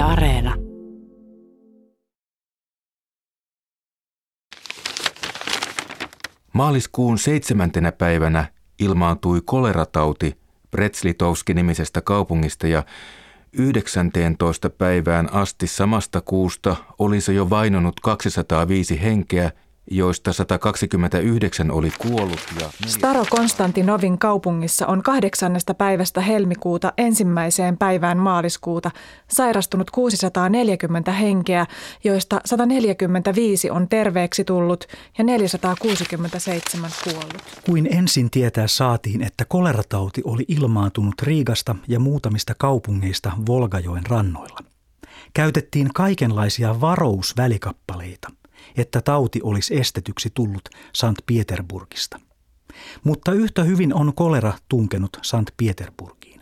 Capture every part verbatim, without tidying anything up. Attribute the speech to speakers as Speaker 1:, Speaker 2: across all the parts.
Speaker 1: Areena.
Speaker 2: Maaliskuun seitsemäntenä päivänä ilmaantui koleratauti Brest-Litovski-nimisestä kaupungista ja yhdeksänteentoista päivään asti samasta kuusta oli se jo vainonut kaksisataaviisi henkeä, joista sata kaksikymmentäyhdeksän oli kuollut. Ja
Speaker 3: Staro-Konstantinovin kaupungissa on kahdeksannesta päivästä helmikuuta ensimmäiseen päivään maaliskuuta sairastunut kuusisataaneljäkymmentä henkeä, joista sata neljäkymmentäviisi on terveeksi tullut ja neljäsataakuusikymmentäseitsemän kuollut.
Speaker 4: Kuin ensin tietää saatiin, että koleratauti oli ilmaantunut Riigasta ja muutamista kaupungeista Volgajoen rannoilla. Käytettiin kaikenlaisia varousvälikappaleita, että tauti olisi estetyksi tullut Sankt Peterburgista. Mutta yhtä hyvin on kolera tunkenut Sankt Peterburgiin.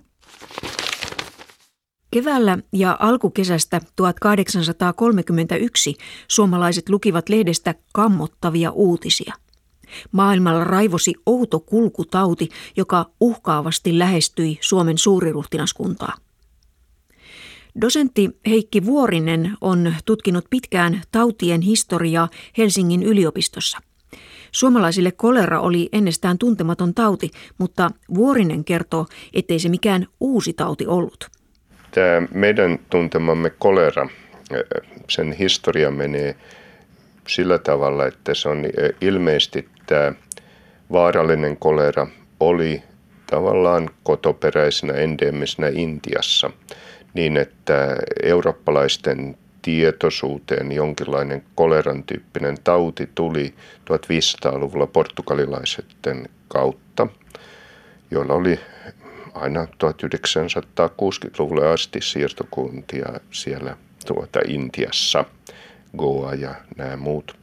Speaker 5: Keväällä ja alkukesästä tuhatkahdeksansataakolmekymmentäyksi suomalaiset lukivat lehdestä kammottavia uutisia. Maailmalla raivosi outo kulkutauti, joka uhkaavasti lähestyi Suomen suuriruhtinaskuntaa. Dosentti Heikki Vuorinen on tutkinut pitkään tautien historiaa Helsingin yliopistossa. Suomalaisille kolera oli ennestään tuntematon tauti, mutta Vuorinen kertoo, ettei se mikään uusi tauti ollut.
Speaker 6: Tämä meidän tuntemamme kolera, sen historia menee sillä tavalla, että se on ilmeisesti tämä vaarallinen kolera oli tavallaan kotoperäisenä endeemisenä Intiassa. Niin, että eurooppalaisten tietoisuuteen jonkinlainen koleran tyyppinen tauti tuli tuhatviisisataaluvulla portugalilaisten kautta, joilla oli aina tuhatyhdeksänsataakuusikymmentäluvulle asti siirtokuntia siellä tuota Intiassa, Goa ja nämä muut.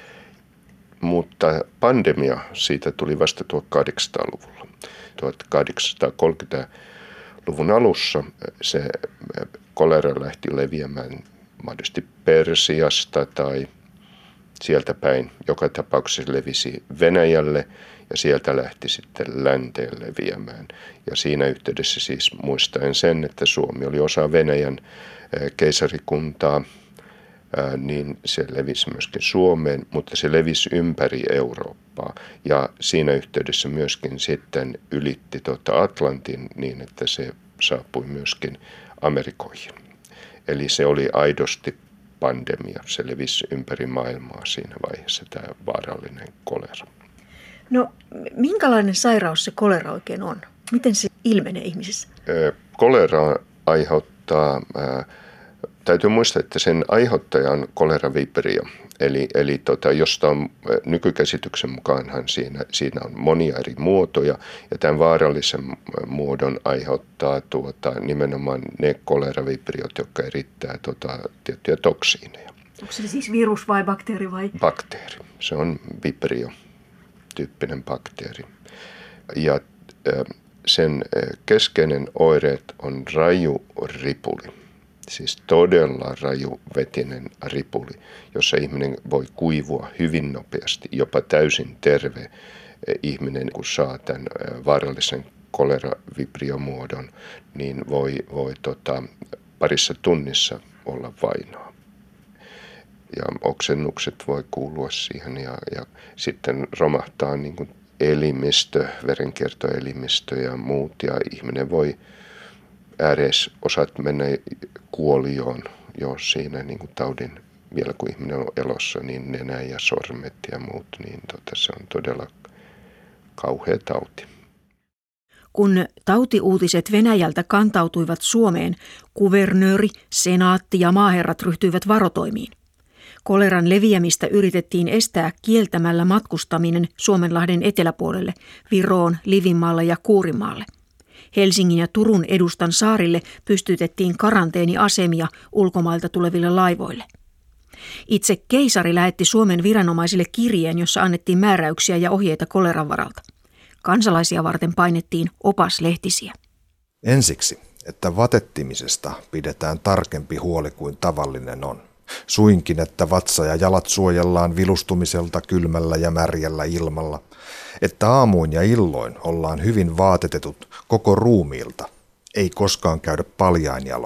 Speaker 6: Mutta pandemia siitä tuli vasta tuhatkahdeksansataaluvulla. tuhatkahdeksansataakolmekymmentä luvun alussa se kolera lähti leviämään mahdollisesti Persiasta tai sieltä päin. Joka tapauksessa se levisi Venäjälle ja sieltä lähti sitten länteen leviämään. Ja siinä yhteydessä siis muistaen sen, että Suomi oli osa Venäjän keisarikuntaa, niin se levisi myöskin Suomeen, mutta se levisi ympäri Eurooppaa. Ja siinä yhteydessä myöskin sitten ylitti tuota Atlantin niin, että se saapui myöskin Amerikoihin. Eli se oli aidosti pandemia. Se levisi ympäri maailmaa siinä vaiheessa, tämä vaarallinen kolera.
Speaker 5: No, minkälainen sairaus se kolera oikein on? Miten se ilmenee ihmisissä?
Speaker 6: Kolera aiheuttaa... Täytyy muistaa, että sen aiheuttaja on koleraviperio, eli, eli tota, josta on nykykäsityksen mukaanhan siinä, siinä on monia eri muotoja, ja tämän vaarallisen muodon aiheuttaa tuota, nimenomaan ne koleraviperiot, jotka erittää tuota, tiettyjä toksiineja.
Speaker 5: Onko se siis virus vai bakteeri vai?
Speaker 6: Bakteeri. Se on viperio-tyyppinen bakteeri. Ja sen keskeinen oireet on raju ripuli. Siis todella rajuvetinen ripuli, jossa ihminen voi kuivua hyvin nopeasti. Jopa täysin terve ihminen, kun saa tämän vaarallisen koleravibriomuodon, niin voi, voi tota, parissa tunnissa olla vainoa. Ja oksennukset voi kuulua siihen ja, ja sitten romahtaa niin kuin elimistö, verenkiertoelimistö ja muut. Ja ihminen voi ääreis osat mennä kuolioon jo siinä niin kuin taudin, vielä kun ihminen on elossa, niin nenä ja sormet ja muut, niin tota, se on todella kauhea tauti.
Speaker 5: Kun tautiuutiset Venäjältä kantautuivat Suomeen, kuvernööri, senaatti ja maaherrat ryhtyivät varotoimiin. Koleran leviämistä yritettiin estää kieltämällä matkustaminen Suomenlahden eteläpuolelle, Viroon, Livinmaalle ja Kuurimaalle. Helsingin ja Turun edustan saarille pystytettiin karanteeniasemia ulkomailta tuleville laivoille. Itse keisari lähetti Suomen viranomaisille kirjeen, jossa annettiin määräyksiä ja ohjeita koleran varalta. Kansalaisia varten painettiin opaslehtisiä.
Speaker 7: Ensiksi, että vatettimisesta pidetään tarkempi huoli kuin tavallinen on. Suinkin, että vatsa ja jalat suojellaan vilustumiselta kylmällä ja märjällä ilmalla, että aamuin ja illoin ollaan hyvin vaatetetut koko ruumiilta, ei koskaan käydä paljain jaloin,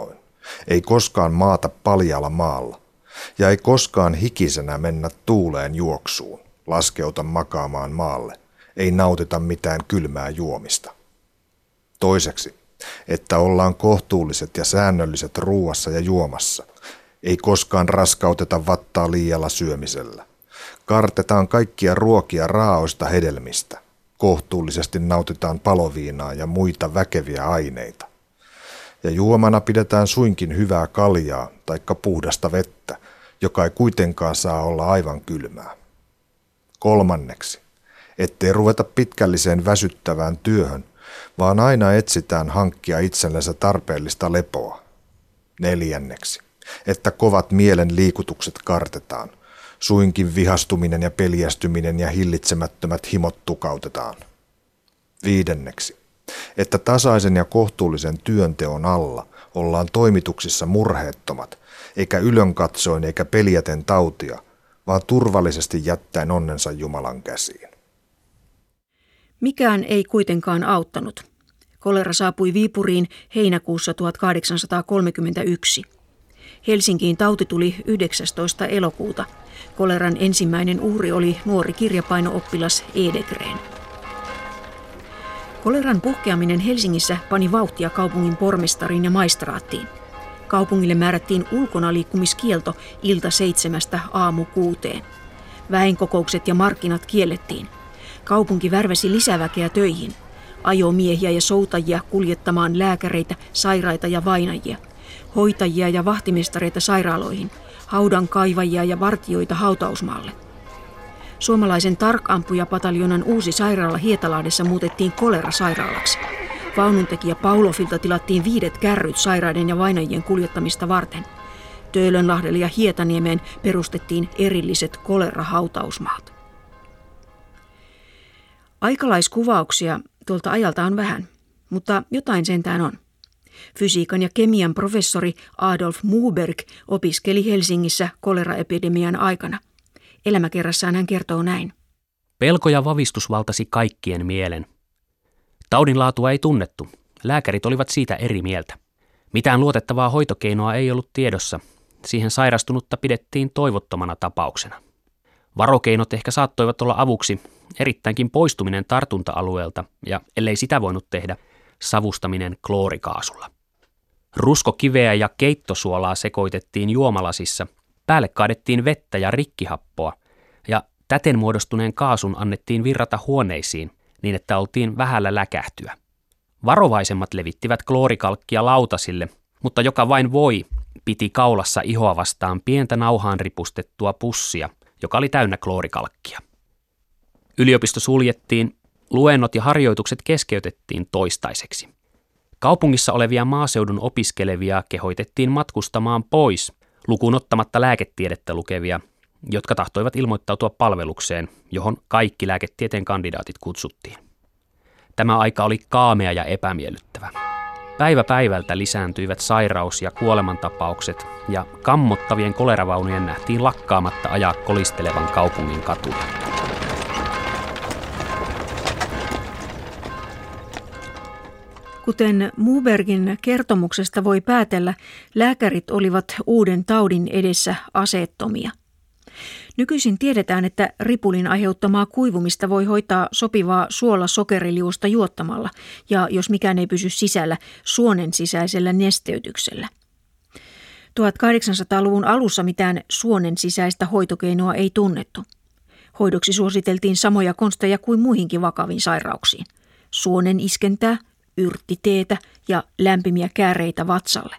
Speaker 7: Ei koskaan maata paljaalla maalla. Ja ei koskaan hikisenä mennä tuuleen juoksuun, laskeuta makaamaan maalle. Ei nautita mitään kylmää juomista. Toiseksi, että ollaan kohtuulliset ja säännölliset ruuassa ja juomassa. Ei koskaan raskauteta vattaa liialla syömisellä. Kartetaan kaikkia ruokia raaoista hedelmistä. Kohtuullisesti nautitaan paloviinaa ja muita väkeviä aineita. Ja juomana pidetään suinkin hyvää kaljaa taikka puhdasta vettä, joka ei kuitenkaan saa olla aivan kylmää. Kolmanneksi, ettei ruveta pitkälliseen väsyttävään työhön, vaan aina etsitään hankkia itsellensä tarpeellista lepoa. Neljänneksi, että kovat mielen liikutukset kartetaan, suinkin vihastuminen ja peljästyminen ja hillitsemättömät himot tukautetaan. Viidenneksi, että tasaisen ja kohtuullisen työnteon alla ollaan toimituksissa murheettomat, eikä ylonkatsoin eikä peljäten tautia, vaan turvallisesti jättäen onnensa Jumalan käsiin.
Speaker 5: Mikään ei kuitenkaan auttanut. Kolera saapui Viipuriin heinäkuussa tuhatkahdeksansataakolmekymmentäyksi. Helsinkiin tauti tuli yhdeksästoista elokuuta. Koleran ensimmäinen uhri oli nuori kirjapaino-oppilas Edegren. Koleran puhkeaminen Helsingissä pani vauhtia kaupungin pormestariin ja maistraattiin. Kaupungille määrättiin ulkonaliikkumiskielto ilta seitsemästä aamu kuuteen. Väenkokoukset ja markkinat kiellettiin. Kaupunki värväsi lisäväkeä töihin. Ajomiehiä ja soutajia kuljettamaan lääkäreitä, sairaita ja vainajia. Hoitajia ja vahtimestareita sairaaloihin. Haudan kaivajia ja vartijoita hautausmaalle. Suomalaisen tarkampujapataljonan uusi sairaala Hietalahdessa muutettiin kolerasairaalaksi. Vaununtekijä Paulofilta tilattiin viidet kärryt sairaiden ja vainajien kuljettamista varten. Töölönlahdelle ja Hietaniemeen perustettiin erilliset kolerahautausmaat. Aikalaiskuvauksia tuolta ajalta on vähän, mutta jotain sentään on. Fysiikan ja kemian professori Adolf Muberg opiskeli Helsingissä koleraepidemian aikana. Elämäkerrassaan hän kertoo näin.
Speaker 1: Pelko ja vavistus valtasi kaikkien mielen. Taudin laatua ei tunnettu. Lääkärit olivat siitä eri mieltä. Mitään luotettavaa hoitokeinoa ei ollut tiedossa. Siihen sairastunutta pidettiin toivottomana tapauksena. Varokeinot ehkä saattoivat olla avuksi, erittäinkin poistuminen tartunta-alueelta ja ellei sitä voinut tehdä, savustaminen kloorikaasulla. Ruskokiveä ja keittosuolaa sekoitettiin juomalasissa, päälle kaadettiin vettä ja rikkihappoa ja täten muodostuneen kaasun annettiin virrata huoneisiin niin, että oltiin vähällä läkähtyä. Varovaisemmat levittivät kloorikalkkia lautasille, mutta joka vain voi piti kaulassa ihoa vastaan pientä nauhaan ripustettua pussia, joka oli täynnä kloorikalkkia. Yliopisto suljettiin, luennot ja harjoitukset keskeytettiin toistaiseksi. Kaupungissa olevia maaseudun opiskelevia kehoitettiin matkustamaan pois, lukuun ottamatta lääketiedettä lukevia, jotka tahtoivat ilmoittautua palvelukseen, johon kaikki lääketieteen kandidaatit kutsuttiin. Tämä aika oli kaamea ja epämiellyttävä. Päivä päivältä lisääntyivät sairaus- ja kuolemantapaukset, ja kammottavien koleravaunujen nähtiin lakkaamatta ajaa kolistelevan kaupungin katuja.
Speaker 5: Kuten Mubergin kertomuksesta voi päätellä, lääkärit olivat uuden taudin edessä aseettomia. Nykyisin tiedetään, että ripulin aiheuttamaa kuivumista voi hoitaa sopivaa suola-sokeriliuosta juottamalla ja jos mikään ei pysy sisällä, suonen sisäisellä nesteytyksellä. tuhatkahdeksansataaluvun alussa mitään suonen sisäistä hoitokeinoa ei tunnettu. Hoidoksi suositeltiin samoja konsteja kuin muihinkin vakaviin sairauksiin. Suonen iskentää, yrttiteetä ja lämpimiä kääreitä vatsalle.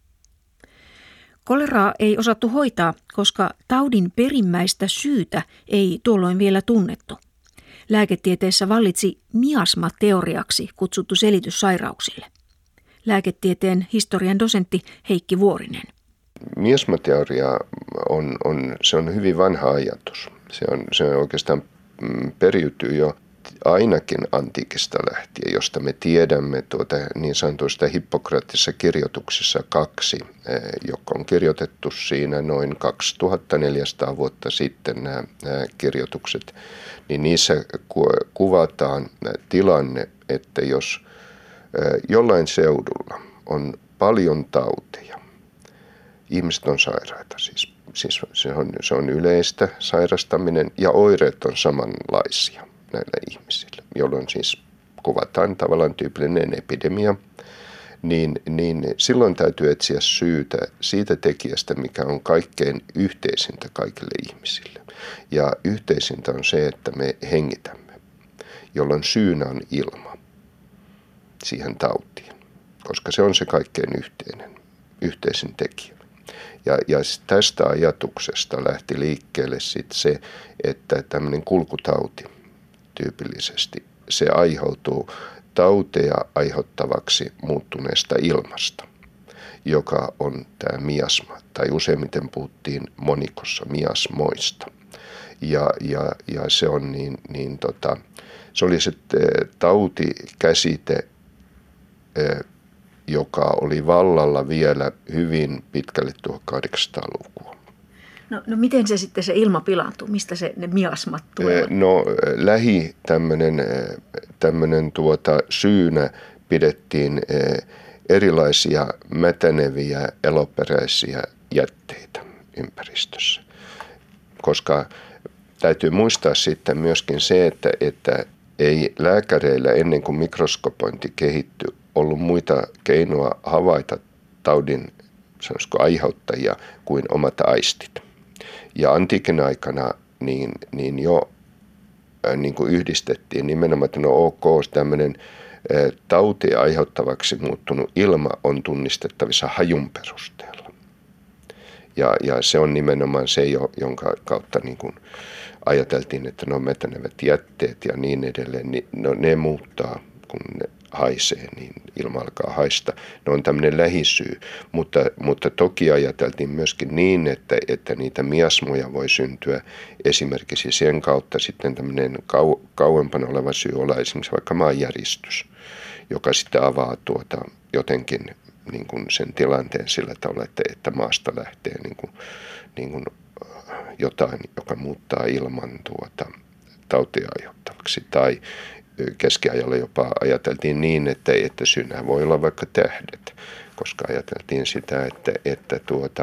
Speaker 5: Koleraa ei osattu hoitaa, koska taudin perimmäistä syytä ei tuolloin vielä tunnettu. Lääketieteessä vallitsi miasmateoriaksi kutsuttu selitys sairauksille. Lääketieteen historian dosentti Heikki Vuorinen.
Speaker 6: Miasmateoria on, on, se on hyvin vanha ajatus. Se, on, se on oikeastaan periytyy jo ainakin antiikista lähtien, josta me tiedämme tuota niin sanotuista Hippokraattisissa kirjoituksissa kaksi, joka on kirjoitettu siinä noin kaksituhattaneljäsataa vuotta sitten nämä, nämä kirjoitukset, niin niissä kuvataan tilanne, että jos jollain seudulla on paljon tauteja ihmiset on sairaita. Siis, siis se, on, se on yleistä sairastaminen ja oireet on samanlaisia näillä ihmisillä, jolloin siis kuvataan tavallaan tyypillinen epidemia. Niin, niin silloin täytyy etsiä syytä siitä tekijästä, mikä on kaikkein yhteisintä kaikille ihmisille. Ja yhteisintä on se, että me hengitämme, jolloin syynä on ilma siihen tautiin, koska se on se kaikkein yhteinen, yhteisin tekijä. Ja, ja tästä ajatuksesta lähti liikkeelle sit se, että tämmöinen kulkutauti tyypillisesti, se aiheutuu tauteja aiheuttavaksi muuttuneesta ilmasta, joka on tämä miasma, tai useimmiten puhuttiin monikossa miasmoista. Ja, ja, ja se on niin, niin tota, se oli se tautikäsite, joka oli vallalla vielä hyvin pitkälle tuhatkahdeksansataalukua.
Speaker 5: No, no miten se sitten se ilma pilaantuu? Mistä se, ne miasmat tulevat?
Speaker 6: No lähi tämmöinen, tämmöinen tuota, syynä pidettiin erilaisia mätäneviä eloperäisiä jätteitä ympäristössä. Koska täytyy muistaa sitten myöskin se, että, että ei lääkäreillä ennen kuin mikroskopointi kehittyi ollut muita keinoa havaita taudin sanoisiko, aiheuttajia kuin omat aistit. Ja antiikin aikana niin, niin jo äh, niin kuin yhdistettiin nimenomaan, että no ok, tämmöinen äh, tautia aiheuttavaksi muuttunut ilma on tunnistettavissa hajun perusteella. Ja, ja se on nimenomaan se, jonka kautta niin kuin ajateltiin, että no mätänevät jätteet ja niin edelleen, niin no, ne muuttaa, kun ne haisee, niin ilma alkaa haista. Ne on tämmöinen lähisyy, mutta, mutta toki ajateltiin myöskin niin, että, että niitä miasmoja voi syntyä esimerkiksi sen kautta sitten tämmöinen kau, kauempana oleva syy olla esimerkiksi vaikka maanjäristys, joka sitten avaa tuota jotenkin niin kuin sen tilanteen sillä tavalla, että, että maasta lähtee niin kuin, niin kuin jotain, joka muuttaa ilman tuota tautia aiheuttavaksi. Tai keskiajalla jopa ajateltiin niin, että, että syynä voi olla vaikka tähdet, koska ajateltiin sitä, että, että tuota,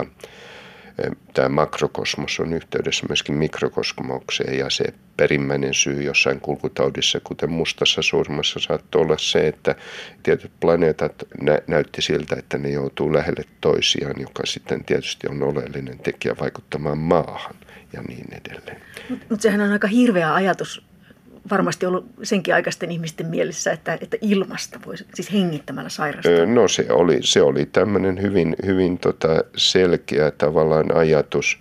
Speaker 6: tämä makrokosmos on yhteydessä myöskin mikrokosmokseen ja se perimmäinen syy jossain kulkutaudissa, kuten mustassa surmassa, saattoi olla se, että tietyt planeetat nä- näytti siltä, että ne joutuu lähelle toisiaan, joka sitten tietysti on oleellinen tekijä vaikuttamaan maahan ja niin edelleen.
Speaker 5: Mutta mut sehän on aika hirveä ajatus varmasti ollut senkin aikaisten ihmisten mielessä, että, että ilmasta voisi siis hengittämällä sairastaa.
Speaker 6: No se oli, se oli tämmöinen hyvin, hyvin tota selkeä tavallaan ajatus.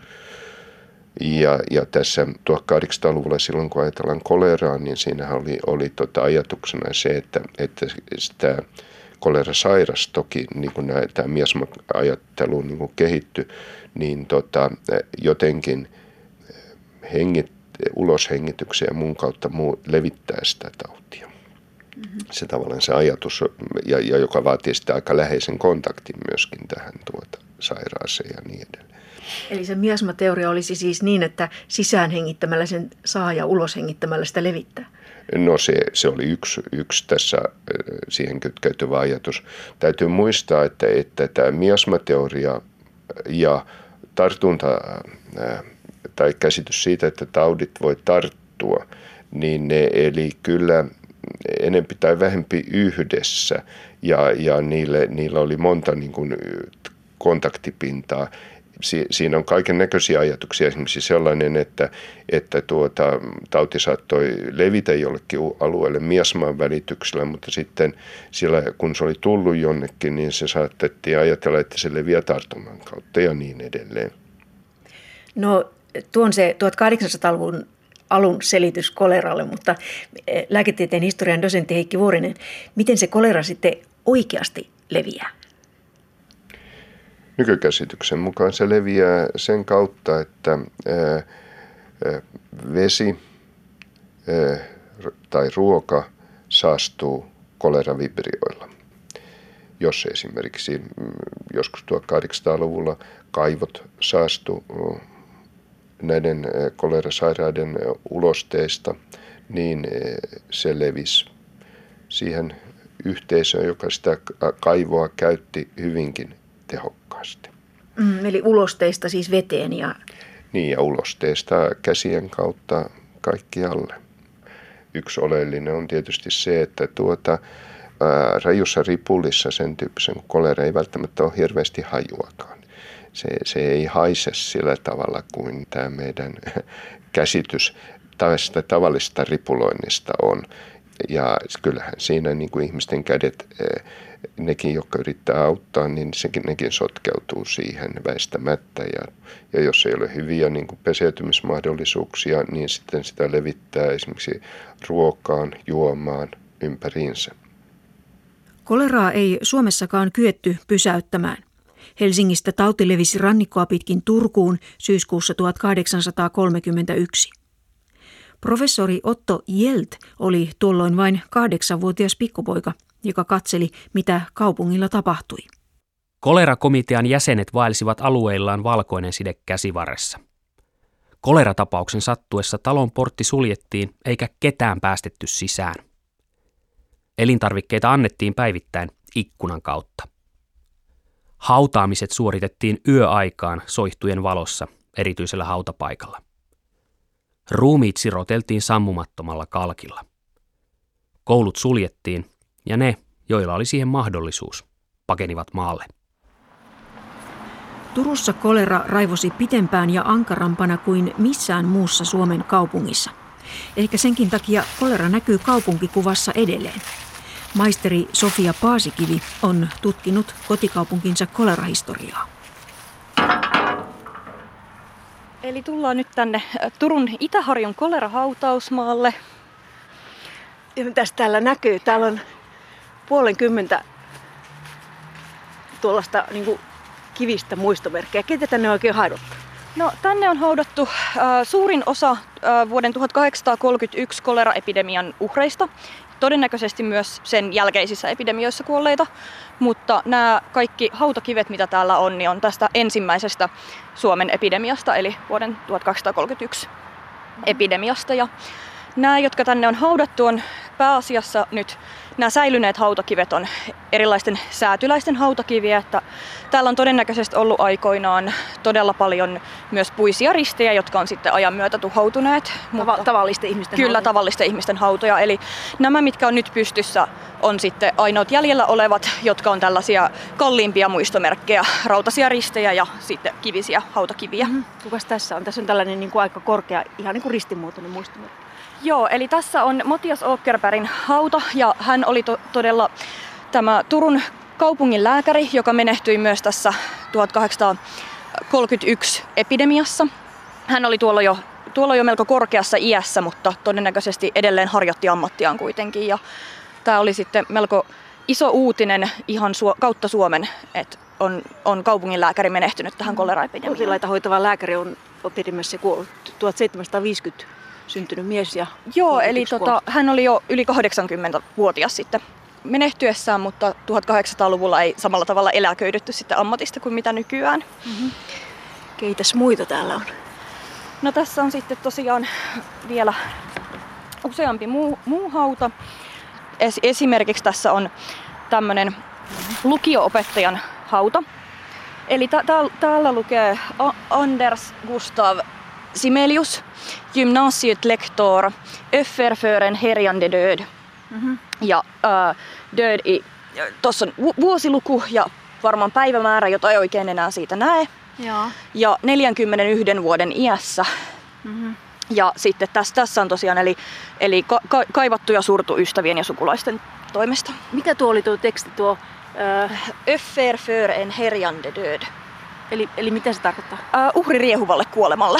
Speaker 6: Ja, ja tässä tuhatkahdeksansataaluvulla silloin, kun ajatellaan koleraa, niin siinähän oli, oli tota ajatuksena se, että, että sitä kolerasairaus toki, niin kuin tämä miasma-ajattelu niin kuin kehittyi, niin tota, jotenkin hengit, uloshengityksen ja muun kautta muu levittää sitä tautia. Mm-hmm. Se tavallaan se ajatus, ja, ja joka vaatii sitä aika läheisen kontaktin myöskin tähän tuota sairaaseen ja niin edelleen.
Speaker 5: Eli se miasmateoria olisi siis niin, että sisään hengittämällä sen saa ja ulos hengittämällä sitä levittää?
Speaker 6: No se, se oli yksi, yksi tässä siihen kytkeytyvä ajatus. Täytyy muistaa, että, että tämä miasmateoria ja tartunta tai käsitys siitä, että taudit voi tarttua, niin ne eli kyllä enempi tai vähempi yhdessä ja, ja niille, niillä oli monta niin kuin kontaktipintaa. Si, siinä on kaiken näköisiä ajatuksia, esimerkiksi sellainen, että, että tuota, tauti saattoi levitä jollekin alueelle miasman välityksellä, mutta sitten siellä, kun se oli tullut jonnekin, niin se saatettiin ajatella, että se leviää tartunnan kautta ja niin edelleen.
Speaker 5: No tuon se tuhatkahdeksansataaluvun alun selitys koleralle, mutta lääketieteen historian dosentti Heikki Vuorinen, miten se kolera sitten oikeasti leviää?
Speaker 6: Nykykäsityksen mukaan se leviää sen kautta, että ää, ää, vesi ää, tai ruoka saastuu koleravibrioilla. Jos esimerkiksi joskus tuhatkahdeksansataaluvulla kaivot saastu näiden kolerasairaiden ulosteista, niin se levisi siihen yhteisöön, joka sitä kaivoa käytti hyvinkin tehokkaasti.
Speaker 5: Mm, eli ulosteista siis veteen ja...
Speaker 6: Niin, ja ulosteista käsien kautta kaikkialle. Yksi oleellinen on tietysti se, että tuota, ää, rajussa ripulissa sen tyyppisen kolera ei välttämättä ole hirveästi hajuakaan. Se, se ei haise sillä tavalla kuin tämä meidän käsitys tästä tavallisesta ripuloinnista on. Ja kyllähän siinä niin kuin ihmisten kädet, nekin, jotka yrittää auttaa, niin sekin, nekin sotkeutuu siihen väistämättä. Ja, ja jos ei ole hyviä niin kuin peseytymismahdollisuuksia, niin sitten sitä levittää esimerkiksi ruokaan, juomaan ympäriinsä.
Speaker 5: Koleraa ei Suomessakaan kyetty pysäyttämään. Helsingistä tauti levisi rannikkoa pitkin Turkuun syyskuussa tuhatkahdeksansataakolmekymmentäyksi. Professori Otto Hjelt oli tuolloin vain kahdeksanvuotias pikkupoika, joka katseli, mitä kaupungilla tapahtui.
Speaker 1: Kolerakomitean jäsenet vaelsivat alueillaan valkoinen side käsivarressa. Koleratapauksen sattuessa talon portti suljettiin eikä ketään päästetty sisään. Elintarvikkeita annettiin päivittäin ikkunan kautta. Hautaamiset suoritettiin yöaikaan soihtujen valossa erityisellä hautapaikalla. Ruumiit siroteltiin sammumattomalla kalkilla. Koulut suljettiin ja ne, joilla oli siihen mahdollisuus, pakenivat maalle.
Speaker 5: Turussa kolera raivosi pitempään ja ankarampana kuin missään muussa Suomen kaupungissa. Ehkä senkin takia kolera näkyy kaupunkikuvassa edelleen. Maisteri Sofia Paasikivi on tutkinut kotikaupunkinsa kolerahistoriaa.
Speaker 8: Eli tullaan nyt tänne Turun Itä-Harjun kolerahautausmaalle.
Speaker 9: Ja mitäs täällä näkyy? Täällä on puolenkymmentä tuollaista niin kuin kivistä muistomerkkejä. Ketä tänne on oikein haudattu?
Speaker 8: No, tänne on haudattu äh, suurin osa äh, vuoden tuhatkahdeksansataakolmekymmentäyksi koleraepidemian uhreista. Todennäköisesti myös sen jälkeisissä epidemioissa kuolleita, mutta nämä kaikki hautakivet, mitä täällä on, niin on tästä ensimmäisestä Suomen epidemiasta, eli vuoden tuhatkahdeksansataakolmekymmentäyksi epidemiasta. Ja nämä, jotka tänne on haudattu, on pääasiassa nyt nämä säilyneet hautakivet on erilaisten säätyläisten hautakiviä, että täällä on todennäköisesti ollut aikoinaan todella paljon myös puisia ristejä, jotka on sitten ajan myötä tuhoutuneet.
Speaker 9: Tava- tavallisten ihmisten
Speaker 8: Kyllä,
Speaker 9: hautoja.
Speaker 8: tavallisten ihmisten hautoja. Eli nämä, mitkä on nyt pystyssä, on sitten ainoat jäljellä olevat, jotka on tällaisia kalliimpia muistomerkkejä, rautaisia ristejä ja sitten kivisiä hautakiviä.
Speaker 9: Mm-hmm. Kukas tässä on? Tässä on tällainen niin kuin aika korkea, ihan niin kuin ristimuotoinen muistomerkki.
Speaker 8: Joo, eli tässä on Mattias Åkerbergin hauta ja hän oli to- todella tämä Turun kaupungin lääkäri, joka menehtyi myös tässä tuhatkahdeksansataakolmekymmentäyksi epidemiassa. Hän oli tuolla jo, tuolla jo melko korkeassa iässä, mutta todennäköisesti edelleen harjoitti ammattiaan kuitenkin. Ja tämä oli sitten melko iso uutinen ihan su- kautta Suomen, että on, on kaupungin lääkäri menehtynyt tähän koleraepidemiaan.
Speaker 9: Potilaita hoitava lääkäri on epidemiassa kuollut tuhatseitsemänsataaviisikymmentä. Syntynyt mies ja...
Speaker 8: Joo, eli tota, hän oli jo yli kahdeksankymmentävuotias sitten menehtyessään, mutta tuhatkahdeksansataaluvulla ei samalla tavalla eläköidytty sitten ammatista kuin mitä nykyään.
Speaker 9: Mm-hmm. Keitäs muita täällä on?
Speaker 8: No tässä on sitten tosiaan vielä useampi muu, muu hauta. Es, esimerkiksi tässä on tämmöinen lukio-opettajan hauta. Eli ta- ta- täällä lukee A- Anders Gustav Simelius, gymnasiet lektor, offer för en härjande död. Mm-hmm. Ja äh, död i, tuossa on vu- vuosiluku ja varmaan päivämäärä, jota ei oikein enää siitä näe.
Speaker 9: Joo.
Speaker 8: Ja neljänkymmenenyhden vuoden iässä. Mm-hmm. Ja sitten tässä, tässä on tosiaan eli, eli ka- ka- kaivattu ja surtu ystävien ja sukulaisten toimesta.
Speaker 9: Mikä tuo oli tuo teksti tuo? Äh...
Speaker 8: Offer för en härjande död.
Speaker 9: Eli, eli mitä se tarkoittaa?
Speaker 8: Äh, uhri riehuvalle kuolemalle.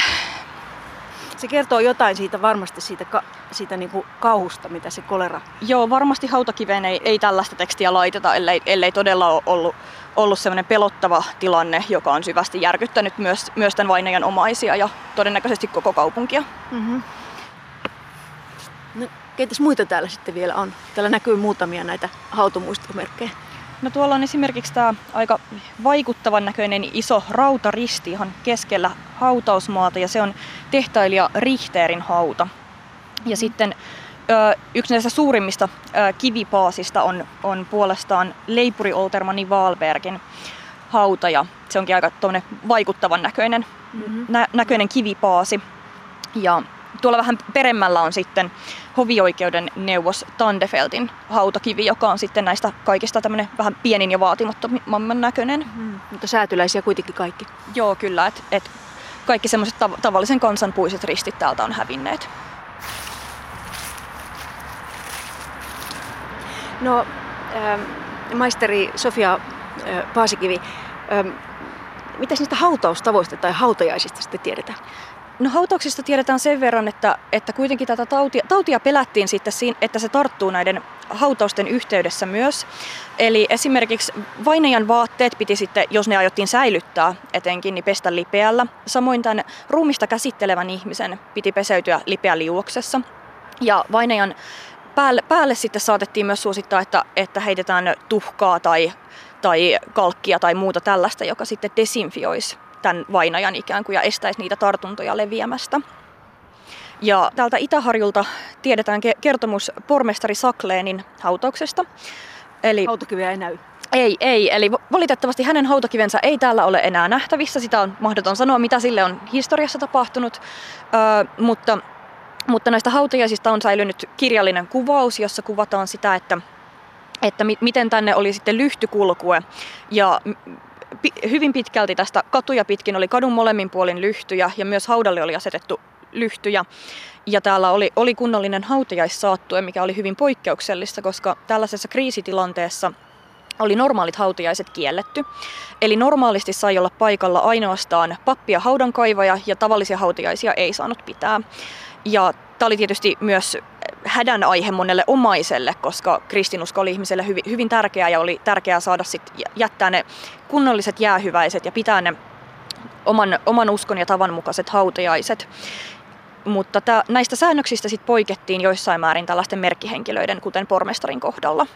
Speaker 9: Se kertoo jotain siitä varmasti siitä, ka, siitä niin kuin kauhusta, mitä se kolera...
Speaker 8: Joo, varmasti hautakiveen ei, ei tällaista tekstiä laiteta, ellei, ellei todella ole ollut, ollut sellainen pelottava tilanne, joka on syvästi järkyttänyt myös, myös tämän vainajan omaisia ja todennäköisesti koko kaupunkia.
Speaker 9: Mm-hmm. No, keitäs muita täällä sitten vielä on? Täällä näkyy muutamia näitä hautumuistomerkkejä.
Speaker 8: No tuolla on esimerkiksi tämä aika vaikuttavan näköinen iso rautaristi ihan keskellä hautausmaata ja se on tehtailija Richterin hauta. Ja sitten ö, yksi näistä suurimmista ö, kivipaasista on, on puolestaan leipuri Oltermanni Wahlbergin hauta ja se onkin aika vaikuttavan näköinen, mm-hmm. nä- näköinen kivipaasi. Ja tuolla vähän peremmällä on sitten hovioikeuden neuvos Tandefeltin hautakivi, joka on sitten näistä kaikista tämmöinen vähän pienin ja vaatimattomamman näköinen.
Speaker 9: Mm, mutta säätyläisiä kuitenkin kaikki.
Speaker 8: Joo, kyllä. Et, et kaikki semmoiset tav- tavallisen kansan puiset ristit täältä on hävinneet.
Speaker 9: No, ähm, maisteri Sofia äh, Paasikivi, ähm, mitä niistä hautaustavoista tai hautajaisista sitten tiedetään?
Speaker 8: No hautauksista tiedetään sen verran, että, että kuitenkin tätä tautia, tautia pelättiin sitten siinä, että se tarttuu näiden hautausten yhteydessä myös. Eli esimerkiksi vainajan vaatteet piti sitten, jos ne aiottiin säilyttää etenkin, niin pestä lipeällä. Samoin tämän ruumista käsittelevän ihmisen piti peseytyä lipeäliuoksessa. Ja vainajan päälle, päälle sitten saatettiin myös suosittaa, että, että heitetään tuhkaa tai, tai kalkkia tai muuta tällaista, joka sitten desinfioisi tämän vainajan ikään kuin ja estäisi niitä tartuntoja leviämästä. Ja täältä Itä-Harjulta tiedetään kertomus pormestari Sakleenin hautauksesta. Eli
Speaker 9: hautakiviä ei näy.
Speaker 8: Ei, ei. Eli valitettavasti hänen hautakivensä ei täällä ole enää nähtävissä. Sitä on mahdoton sanoa, mitä sille on historiassa tapahtunut. Ö, mutta, mutta näistä hautajaisista on säilynyt kirjallinen kuvaus, jossa kuvataan sitä, että, että mi- miten tänne oli sitten lyhtykulkue. Ja hyvin pitkälti tästä katuja pitkin oli kadun molemmin puolin lyhtyjä ja myös haudalle oli asetettu lyhtyjä. Ja täällä oli, oli kunnollinen hautajaissaattue, mikä oli hyvin poikkeuksellista, koska tällaisessa kriisitilanteessa oli normaalit hautajaiset kielletty. Eli normaalisti sai olla paikalla ainoastaan pappi ja haudankaivaja ja tavallisia hautajaisia ei saanut pitää. Ja tämä oli tietysti myös hädän aihe monelle omaiselle, koska kristinusko oli ihmiselle hyvin, hyvin tärkeää ja oli tärkeää saada sit jättää ne kunnolliset jäähyväiset ja pitää ne oman, oman uskon ja tavan mukaiset hautajaiset. Mutta tää, näistä säännöksistä sit poikettiin joissain määrin tällaisten merkkihenkilöiden, kuten pormestarin kohdalla.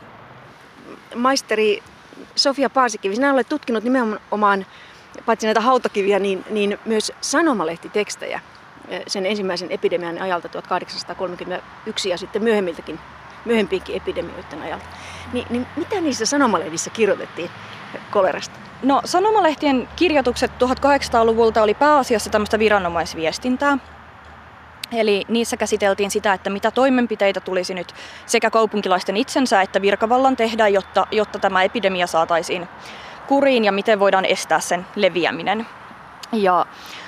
Speaker 9: Maisteri Sofia Paasikivi, sinä olet tutkinut nimenomaan paitsi näitä hautakiviä, niin, niin myös sanomalehtitekstejä sen ensimmäisen epidemian ajalta tuhatkahdeksansataakolmekymmentäyksi ja sitten myöhemmiltäkin, myöhempiinkin epidemioiden ajalta. Ni, niin mitä niissä sanomalehdissä kirjoitettiin kolerasta?
Speaker 8: No sanomalehtien kirjoitukset tuhatkahdeksansataaluvulta oli pääasiassa tämmöistä viranomaisviestintää. Eli niissä käsiteltiin sitä, että mitä toimenpiteitä tulisi nyt sekä kaupunkilaisten itsensä että virkavallan tehdä, jotta, jotta tämä epidemia saataisiin kuriin ja miten voidaan estää sen leviäminen. Ja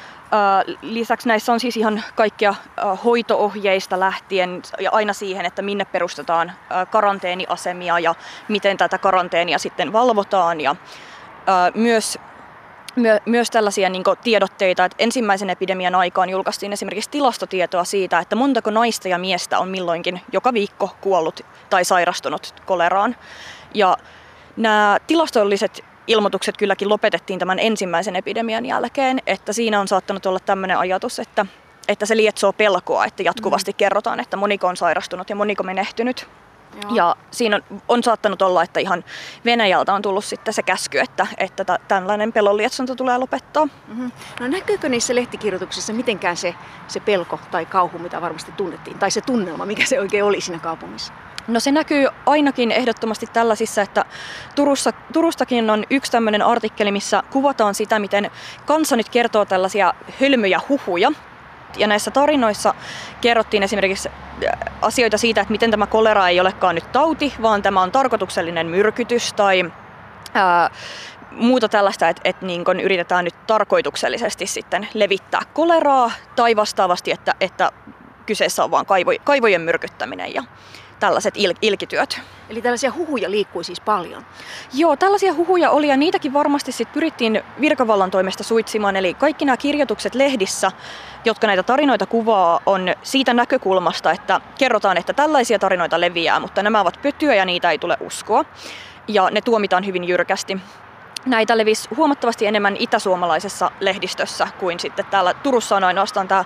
Speaker 8: äh, lisäksi näissä on siis ihan kaikkia äh, hoito-ohjeista lähtien ja aina siihen, että minne perustetaan äh, karanteeniasemia ja miten tätä karanteenia sitten valvotaan. Ja äh, myös My, myös tällaisia niin kuin tiedotteita, että ensimmäisen epidemian aikaan julkaistiin esimerkiksi tilastotietoa siitä, että montako naista ja miestä on milloinkin joka viikko kuollut tai sairastunut koleraan. Ja nämä tilastolliset ilmoitukset kylläkin lopetettiin tämän ensimmäisen epidemian jälkeen, että siinä on saattanut olla tämmöinen ajatus, että, että se lietsoo pelkoa, että jatkuvasti mm. kerrotaan, että moniko on sairastunut ja moniko menehtynyt. Joo. Ja siinä on, on saattanut olla, että ihan Venäjältä on tullut sitten se käsky, että, että t- tällainen pelon lietsonta tulee lopettaa.
Speaker 9: Mm-hmm. No näkyykö niissä lehtikirjoituksissa mitenkään se, se pelko tai kauhu, mitä varmasti tunnettiin, tai se tunnelma, mikä se oikein oli siinä kaupungissa?
Speaker 8: No se näkyy ainakin ehdottomasti tällaisissa, että Turussa, Turustakin on yksi tämmöinen artikkeli, missä kuvataan sitä, miten kansa nyt kertoo tällaisia hölmöjä huhuja. Ja näissä tarinoissa kerrottiin esimerkiksi asioita siitä, että miten tämä kolera ei olekaan nyt tauti, vaan tämä on tarkoituksellinen myrkytys tai ää, muuta tällaista, että, että niin kun yritetään nyt tarkoituksellisesti sitten levittää koleraa tai vastaavasti, että, että kyseessä on vain kaivo, kaivojen myrkyttäminen ja tällaiset il, ilkityöt.
Speaker 9: Eli tällaisia huhuja liikkui siis paljon?
Speaker 8: Joo, tällaisia huhuja oli ja niitäkin varmasti sit pyrittiin virkavallan toimesta suitsimaan. Eli kaikki nämä kirjoitukset lehdissä, jotka näitä tarinoita kuvaa, on siitä näkökulmasta, että kerrotaan, että tällaisia tarinoita leviää, mutta nämä ovat pötyä ja niitä ei tule uskoa. Ja ne tuomitaan hyvin jyrkästi. Näitä levisi huomattavasti enemmän itäsuomalaisessa lehdistössä kuin sitten täällä Turussa on ainoastaan tämä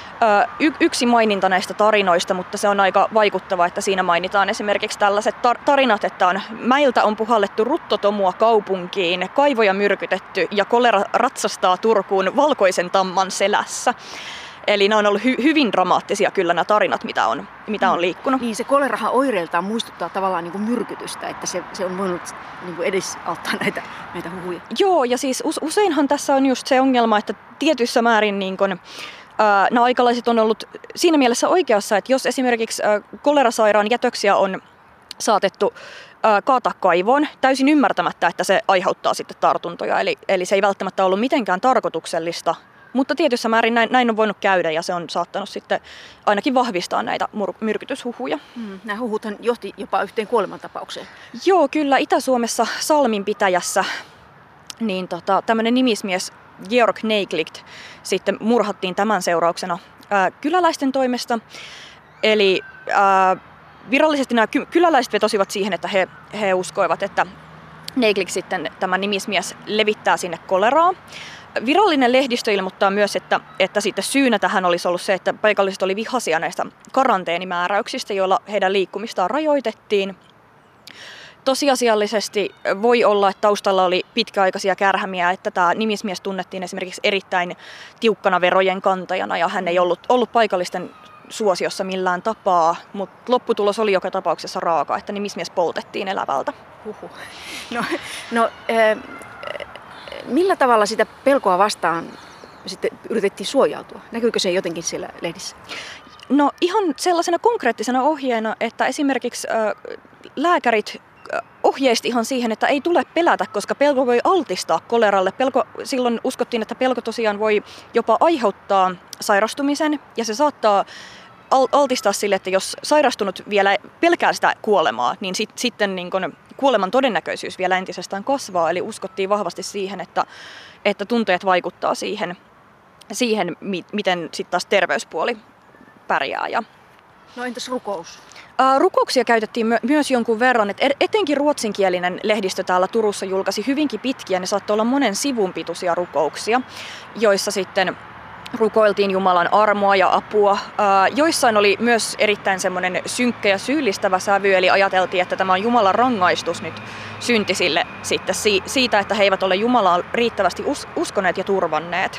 Speaker 8: Y- yksi maininta näistä tarinoista, mutta se on aika vaikuttava, että siinä mainitaan esimerkiksi tällaiset tar- tarinat, että on, mäiltä on puhallettu ruttotomua kaupunkiin, kaivoja myrkytetty ja kolera ratsastaa Turkuun valkoisen tamman selässä. Eli ne on ollut hy- hyvin dramaattisia kyllä nämä tarinat, mitä on, mitä on liikkunut.
Speaker 9: Niin, se kolerahan oireiltaan muistuttaa tavallaan niin kuin myrkytystä, että se, se on voinut niin kuin edesauttaa näitä, näitä huhuja.
Speaker 8: Joo, ja siis useinhan tässä on just se ongelma, että tietyissä määrin niin kun, ää, nämä aikalaiset on ollut siinä mielessä oikeassa, että jos esimerkiksi ää, kolerasairaan jätöksiä on saatettu ää, kaataa kaivoon täysin ymmärtämättä, että se aiheuttaa sitten tartuntoja, eli, eli se ei välttämättä ollut mitenkään tarkoituksellista. Mutta tietyssä määrin näin, näin on voinut käydä ja se on saattanut sitten ainakin vahvistaa näitä mur- myrkytyshuhuja.
Speaker 9: Hmm, nämä huhuthan johti jopa yhteen kuolemantapaukseen.
Speaker 8: Joo, kyllä Itä-Suomessa Salmin pitäjässä niin tota, tämmöinen nimismies Georg Neglicht sitten murhattiin tämän seurauksena ää, kyläläisten toimesta. Eli ää, virallisesti nämä ky- kyläläiset vetosivat siihen, että he, he uskoivat, että Neglicht sitten tämä nimismies levittää sinne koleraa. Virallinen lehdistö ilmoittaa myös, että, että sitten syynä tähän olisi ollut se, että paikalliset oli vihaisia näistä karanteenimääräyksistä, joilla heidän liikkumistaan rajoitettiin. Tosiasiallisesti voi olla, että taustalla oli pitkäaikaisia kärhämiä, että tämä nimismies tunnettiin esimerkiksi erittäin tiukkana verojen kantajana ja hän ei ollut, ollut paikallisten suosiossa millään tapaa, mutta lopputulos oli joka tapauksessa raaka, että nimismies poltettiin elävältä.
Speaker 9: Huhhuh. No, no äh, millä tavalla sitä pelkoa vastaan sitten yritettiin suojautua? Näkyykö se jotenkin siellä lehdissä?
Speaker 8: No ihan sellaisena konkreettisena ohjeena, että esimerkiksi äh, lääkärit ohjeisti ihan siihen, että ei tule pelätä, koska pelko voi altistaa koleralle. Pelko, silloin uskottiin, että pelko tosiaan voi jopa aiheuttaa sairastumisen ja se saattaa altistaa sille, että jos sairastunut vielä pelkää sitä kuolemaa, niin sit, sitten niin kun kuoleman todennäköisyys vielä entisestään kasvaa. Eli uskottiin vahvasti siihen, että, että tunteet vaikuttaa siihen, siihen miten sitten taas terveyspuoli pärjää. Ja
Speaker 9: no entäs rukous?
Speaker 8: Rukouksia käytettiin my- myös jonkun verran, että etenkin ruotsinkielinen lehdistö täällä Turussa julkaisi hyvinkin pitkiä, ne saattoi olla monen sivun pituisia rukouksia, joissa sitten rukoiltiin Jumalan armoa ja apua. Joissain oli myös erittäin semmoinen synkkä ja syyllistävä sävy, eli ajateltiin, että tämä on Jumalan rangaistus nyt syntisille sitten siitä, että he eivät ole Jumalaan riittävästi us- uskoneet ja turvanneet.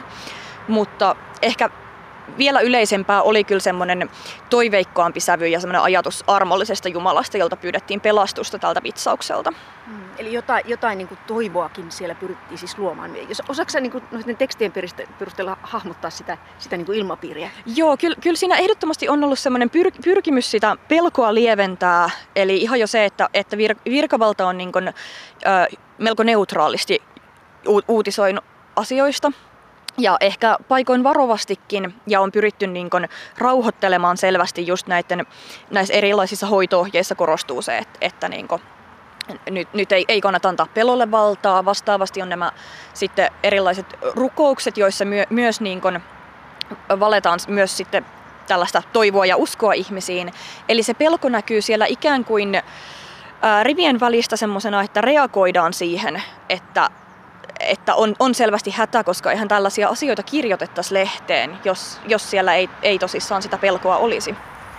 Speaker 8: Mutta ehkä vielä yleisempää oli kyllä semmoinen toiveikkaampi sävy ja semmoinen ajatus armollisesta Jumalasta, jolta pyydettiin pelastusta tältä vitsaukselta.
Speaker 9: Hmm, eli jotain, jotain niin kuin toivoakin siellä pyrittiin siis luomaan. Jos osaatko sä niin kuin noiden tekstien perusteella hahmottaa sitä, sitä niin kuin ilmapiiriä?
Speaker 8: Joo, kyllä, kyllä siinä ehdottomasti on ollut semmoinen pyr- pyrkimys sitä pelkoa lieventää. Eli ihan jo se, että, että vir- virkavalta on niin kuin, äh, melko neutraalisti u- uutisoinut asioista. Ja ehkä paikoin varovastikin, ja on pyritty niin kuin rauhoittelemaan selvästi just näiden, näissä erilaisissa hoito-ohjeissa korostuu se, että, että niin kuin, nyt, nyt ei, ei kannata antaa pelolle valtaa. Vastaavasti on nämä sitten erilaiset rukoukset, joissa myö, myös niin kuin valetaan myös sitten tällaista toivoa ja uskoa ihmisiin. Eli se pelko näkyy siellä ikään kuin ää, rivien välistä semmoisena, että reagoidaan siihen, että että on, on selvästi hätä, koska eihän tällaisia asioita kirjoitettaisi lehteen, jos, jos siellä ei, ei tosissaan sitä pelkoa olisi.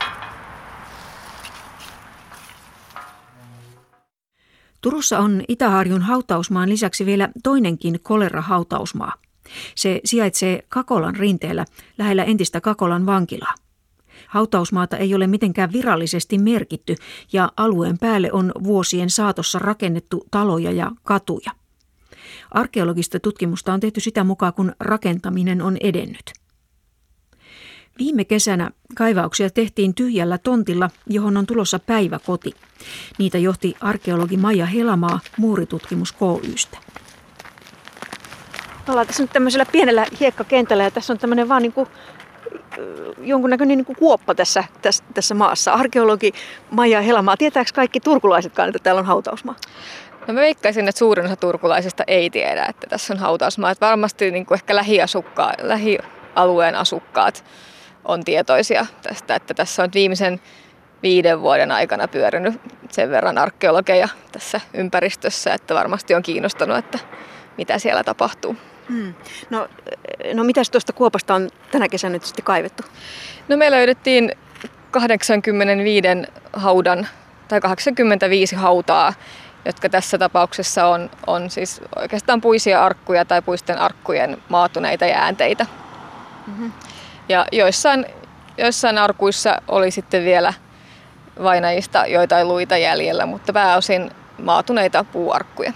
Speaker 5: Turussa on Itä-Harjun hautausmaan lisäksi vielä toinenkin kolera-hautausmaa. Se sijaitsee Kakolan rinteellä lähellä entistä Kakolan vankilaa. Hautausmaata ei ole mitenkään virallisesti merkitty ja alueen päälle on vuosien saatossa rakennettu taloja ja katuja. Arkeologista tutkimusta on tehty sitä mukaan, kun rakentaminen on edennyt. Viime kesänä kaivauksia tehtiin tyhjällä tontilla, johon on tulossa päiväkoti. Niitä johti arkeologi Maija Helamaa muuritutkimus K Y:stä.
Speaker 9: Ollaan tässä nyt tämmöisellä pienellä hiekkakentällä ja tässä on tämmöinen vaan niin kuin jonkunnäköinen niin kuin kuoppa tässä, tässä, tässä maassa. Arkeologi Maija Helamaa, tietääkö kaikki turkulaisetkaan, että täällä on hautausmaa?
Speaker 10: No mä veikkaisin, että suurin osa turkulaisista ei tiedä, että tässä on hautausmaa. Että varmasti niin kuin ehkä lähiasukkaat, lähialueen asukkaat on tietoisia tästä, että tässä on viimeisen viiden vuoden aikana pyörinyt sen verran arkeologeja tässä ympäristössä, että varmasti on kiinnostanut, että mitä siellä tapahtuu.
Speaker 9: Hmm. No, no mitäs tuosta kuopasta on tänä kesänä nyt sitten kaivettu?
Speaker 10: No me löydettiin kahdeksankymmentäviisi haudan tai kahdeksankymmentäviisi hautaa, jotka tässä tapauksessa on, on siis oikeastaan puisia arkkuja tai puisten arkkujen maatuneita jäänteitä.
Speaker 9: Mm-hmm.
Speaker 10: Ja joissain, joissain arkuissa oli sitten vielä vainajista joitain luita jäljellä, mutta pääosin maatuneita puuarkkuja.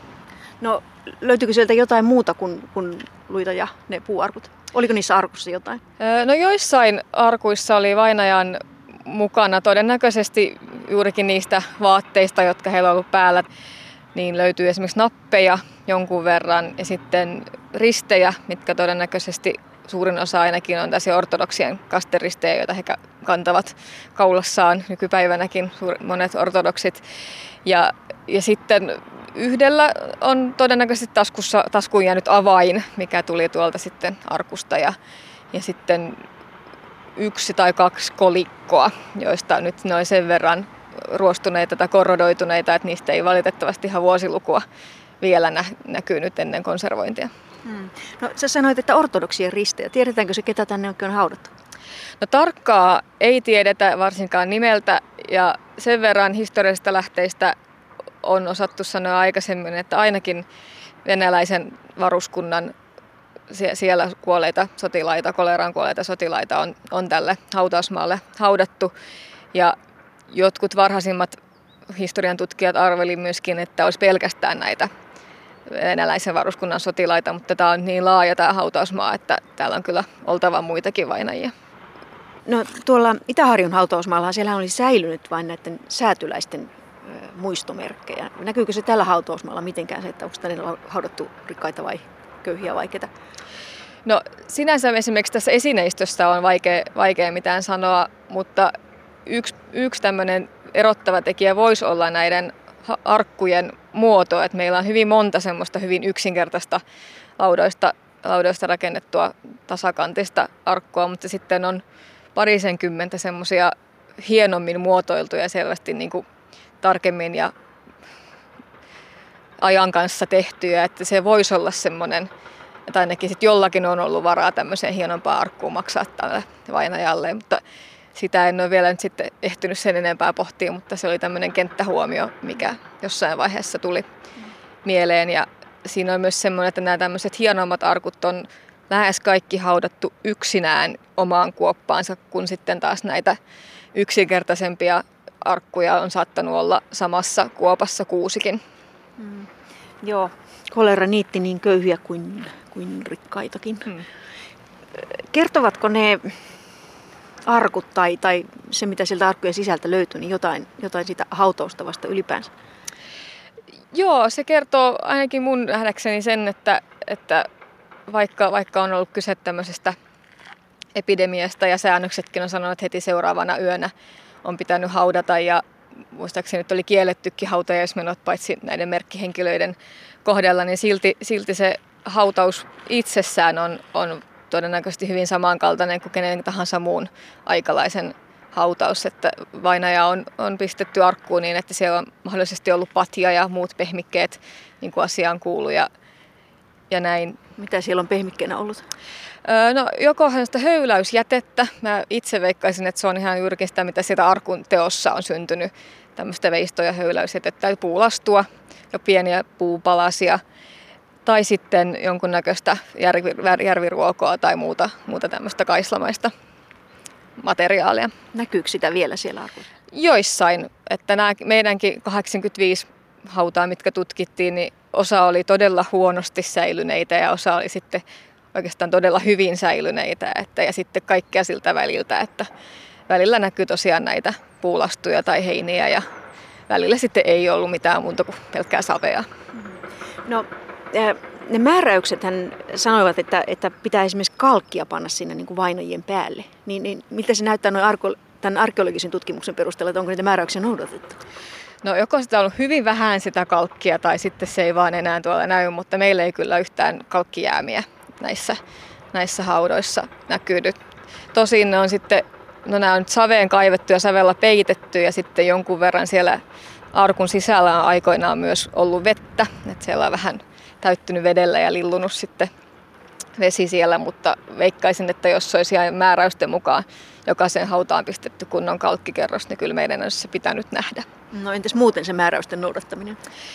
Speaker 9: No löytyykö sieltä jotain muuta kuin, kuin luita ja ne puuarkut? Oliko niissä arkussa jotain?
Speaker 10: No joissain arkuissa oli vainajan mukana todennäköisesti juurikin niistä vaatteista, jotka heillä on ollut päällä. Niin löytyy esimerkiksi nappeja jonkun verran ja sitten ristejä, mitkä todennäköisesti suurin osa ainakin on tässä ortodoksien kasteristejä, joita he kantavat kaulassaan nykypäivänäkin monet ortodoksit. Ja, ja sitten yhdellä on todennäköisesti taskussa, taskuun jäänyt avain, mikä tuli tuolta sitten arkusta ja, ja sitten yksi tai kaksi kolikkoa, joista nyt ne on sen verran ruostuneita tai korrodoituneita, että niistä ei valitettavasti ihan vuosilukua vielä nä- näkyy nyt ennen konservointia.
Speaker 9: Hmm. No sä sanoit, että ortodoksien ristejä. Tiedetäänkö se, ketä tänne oikein on haudattu?
Speaker 10: No tarkkaa ei tiedetä varsinkaan nimeltä ja sen verran historiallisista lähteistä on osattu sanoa aikaisemmin, että ainakin venäläisen varuskunnan siellä kuolleita sotilaita, koleraan kuolleita sotilaita on, on tälle hautausmaalle haudattu. Ja jotkut varhaisimmat historian tutkijat arveli myöskin, että olisi pelkästään näitä venäläisen varuskunnan sotilaita, mutta tämä on niin laaja tämä hautausmaa, että täällä on kyllä oltava muitakin vainajia.
Speaker 9: No tuolla Itä-Harjun hautausmaalla siellä oli säilynyt vain näiden säätyläisten muistomerkkejä. Näkyykö se tällä hautausmaalla mitenkään se, että onko tänne haudattu rikkaita vai köyhiä vai ketä?
Speaker 10: No sinänsä esimerkiksi tässä esineistössä on vaikea, vaikea mitään sanoa, mutta yksi, yksi tämmöinen erottava tekijä voisi olla näiden arkkujen muoto, että meillä on hyvin monta semmoista hyvin yksinkertaista laudoista, laudoista rakennettua tasakantista arkkua, mutta sitten on parisenkymmentä semmoisia hienommin muotoiltuja selvästi niin kuin tarkemmin ja ajan kanssa tehtyjä, että se voisi olla semmoinen, että ainakin sitten jollakin on ollut varaa tämmöiseen hienompaan arkkuun maksaa tälle vainajalle, mutta sitä en ole vielä nyt sitten ehtinyt sen enempää pohtia, mutta se oli tämmöinen kenttähuomio, mikä jossain vaiheessa tuli mieleen. Ja siinä on myös semmoinen, että nämä tämmöiset hienommat arkut on lähes kaikki haudattu yksinään omaan kuoppaansa, kun sitten taas näitä yksinkertaisempia arkkuja on saattanut olla samassa kuopassa kuusikin.
Speaker 9: Mm. Joo, kolera niitti niin köyhiä kuin, kuin rikkaitakin. Mm. Kertovatko ne arkut tai, tai se, mitä sieltä arkkujen sisältä löytyi, niin jotain, jotain siitä hautaustavasta ylipäänsä?
Speaker 10: Joo, se kertoo ainakin mun nähdäkseni sen, että, että vaikka, vaikka on ollut kyse tämmöisestä epidemiasta ja säännöksetkin on sanonut, että heti seuraavana yönä on pitänyt haudata ja muistaakseni nyt oli kiellettykin hautajaismenot paitsi näiden merkkihenkilöiden kohdalla, niin silti, silti se hautaus itsessään on, on todennäköisesti hyvin samankaltainen kuin kenen tahansa muun aikalaisen hautaus, että vainaja on, on pistetty arkkuun niin, että siellä on mahdollisesti ollut patja ja muut pehmikkeet, niin kuin asiaan kuuluu ja, ja näin.
Speaker 9: Mitä siellä on pehmikkeenä ollut?
Speaker 10: Öö, no jokohan sitä höyläysjätettä. Mä itse veikkaisin, että se on ihan juurikin sitä, mitä sieltä arkun teossa on syntynyt. Tämmöistä veisto- ja höyläysjätettä tai puulastua ja pieniä puupalasia. Tai sitten jonkunnäköistä järvi, järviruokoa tai muuta, muuta tämmöistä kaislamaista materiaalia.
Speaker 9: Näkyykö sitä vielä siellä arkussa?
Speaker 10: Joissain. Että nämä meidänkin kahdeksankymmentäviisi hautaa, mitkä tutkittiin, niin osa oli todella huonosti säilyneitä ja osa oli sitten oikeastaan todella hyvin säilyneitä. Että, ja sitten kaikkea siltä väliltä, että välillä näkyy tosiaan näitä puulastuja tai heiniä ja välillä sitten ei ollut mitään muuta kuin pelkkää savea.
Speaker 9: No, ne määräyksethän sanoivat, että, että pitää esimerkiksi kalkkia panna sinne niin kuin vainajien päälle. Niin, niin miltä se näyttää noin arko, tämän arkeologisen tutkimuksen perusteella, että onko niitä määräyksiä noudatettu?
Speaker 10: No joko sitä on ollut hyvin vähän sitä kalkkia tai sitten se ei vaan enää tuolla näy, mutta meillä ei kyllä yhtään kalkkijäämiä näissä, näissä haudoissa näkynyt. Tosin ne on sitten, no nämä on nyt saveen kaivettu ja savella peitetty ja sitten jonkun verran siellä arkun sisällä on aikoinaan myös ollut vettä, että siellä on vähän täyttynyt vedellä ja lillunut sitten vesi siellä, mutta veikkaisin, että jos olisi ihan määräysten mukaan jokaisen hautaan pistetty kunnon kalkkikerros, niin kyllä meidän olisi se pitänyt nähdä.
Speaker 9: No entäs muuten se määräysten noudattaminen?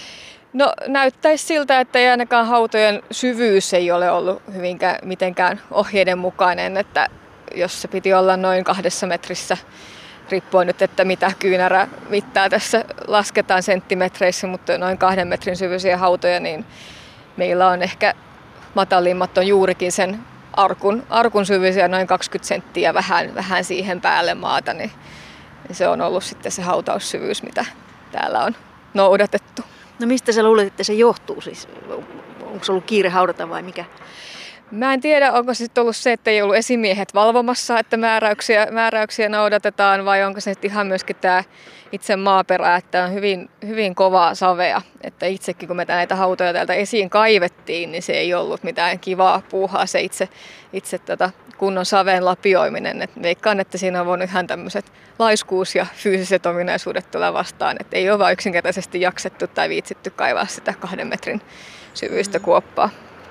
Speaker 10: No näyttäisi siltä, että ei ainakaan hautojen syvyys ei ole ollut hyvinkään mitenkään ohjeiden mukainen, että jossa piti olla noin kahdessa metrissä, riippuen nyt, että mitä kyynärä mittaa tässä lasketaan senttimetreissä, mutta noin kahden metrin syvyisiä hautoja, niin meillä on ehkä matalimmat on juurikin sen arkun, arkun syvyisiä noin kaksikymmentä senttiä vähän, vähän siihen päälle maata, niin se on ollut sitten se hautaussyvyys, mitä täällä on noudatettu.
Speaker 9: No mistä sä luulet, että se johtuu siis? Onko se ollut kiire haudata vai mikä?
Speaker 10: Mä en tiedä, onko se sitten ollut se, että ei ollut esimiehet valvomassa, että määräyksiä, määräyksiä noudatetaan, vai onko se ihan myöskin tämä itse maaperä, että on hyvin, hyvin kovaa savea. Että itsekin kun me näitä hautoja täältä esiin kaivettiin, niin se ei ollut mitään kivaa puuhaa se itse, itse tätä kunnon saveen lapioiminen. Et veikkaan, että siinä on voinut ihan tämmöiset laiskuus ja fyysiset ominaisuudet tulla vastaan. Että ei ole vain yksinkertaisesti jaksettu tai viitsitty kaivaa sitä kahden metrin syvyistä kuoppaa.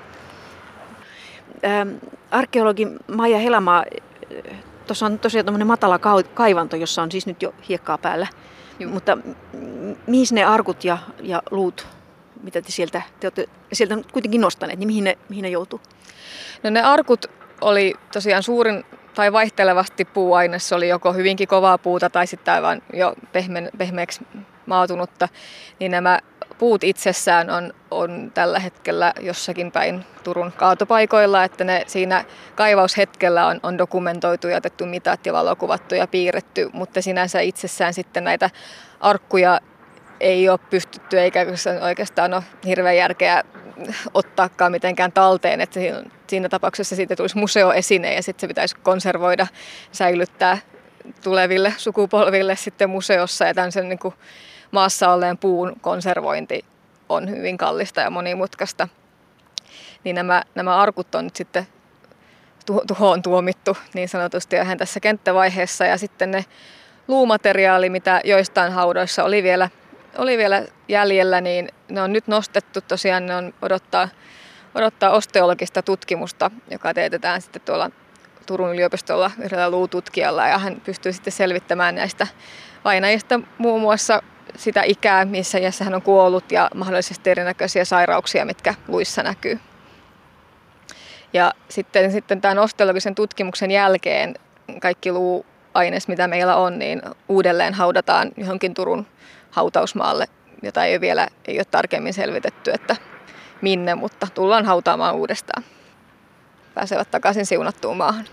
Speaker 9: Ähm, arkeologi Maija Helamaa, tuossa on tosiaan tämmöinen matala kaivanto, jossa on siis nyt jo hiekkaa päällä. Juu. Mutta mihin ne arkut ja, ja luut, mitä te sieltä, te olette sieltä kuitenkin nostaneet, niin mihin ne, mihin ne joutuu?
Speaker 10: No ne arkut oli tosiaan suurin tai vaihtelevasti puuaine, se oli joko hyvinkin kovaa puuta tai sitten aivan jo pehme, pehmeäksi maatunutta, niin nämä puut itsessään on, on tällä hetkellä jossakin päin Turun kaatopaikoilla, että ne siinä kaivaushetkellä on, on dokumentoitu ja otettu mitat ja valokuvattu ja piirretty, mutta sinänsä itsessään sitten näitä arkkuja ei ole pystytty eikä oikeastaan ole hirveän järkeä ottaakaan mitenkään talteen, että siinä tapauksessa siitä tulisi museoesine ja sitten se pitäisi konservoida, säilyttää tuleville sukupolville sitten museossa ja tämän sen niin kuin maassa olleen puun konservointi on hyvin kallista ja monimutkaista. Niin nämä, nämä arkut on nyt sitten tuhoon tuomittu niin sanotusti ihan tässä kenttävaiheessa. Ja sitten ne luumateriaali, mitä joistain haudoissa oli vielä, oli vielä jäljellä, niin ne on nyt nostettu. Tosiaan ne on odottaa, odottaa osteologista tutkimusta, joka teetetään sitten tuolla Turun yliopistolla yhdellä luututkijalla. Ja hän pystyy sitten selvittämään näistä vainajista muun muassa sitä ikää, missä iässä hän on kuollut ja mahdollisesti erinäköisiä sairauksia, mitkä luissa näkyy. Ja sitten, sitten tämän osteologisen tutkimuksen jälkeen kaikki luuaines, mitä meillä on, niin uudelleen haudataan johonkin Turun hautausmaalle, jota ei vielä ei ole tarkemmin selvitetty, että minne, mutta tullaan hautaamaan uudestaan. Pääsevät takaisin siunattuun maahan.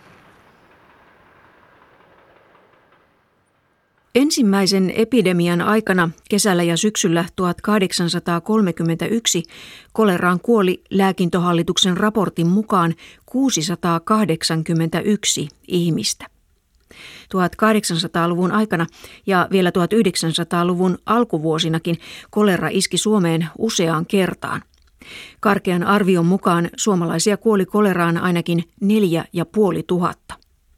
Speaker 5: Ensimmäisen epidemian aikana kesällä ja syksyllä tuhatkahdeksansataakolmekymmentäyksi koleraan kuoli Lääkintöhallituksen raportin mukaan kuusisataakahdeksankymmentäyksi ihmistä. tuhatkahdeksansataaluvun aikana ja vielä tuhatyhdeksänsataaluvun alkuvuosinakin kolera iski Suomeen useaan kertaan. Karkean arvion mukaan suomalaisia kuoli koleraan ainakin neljä ja puoli tuhatta.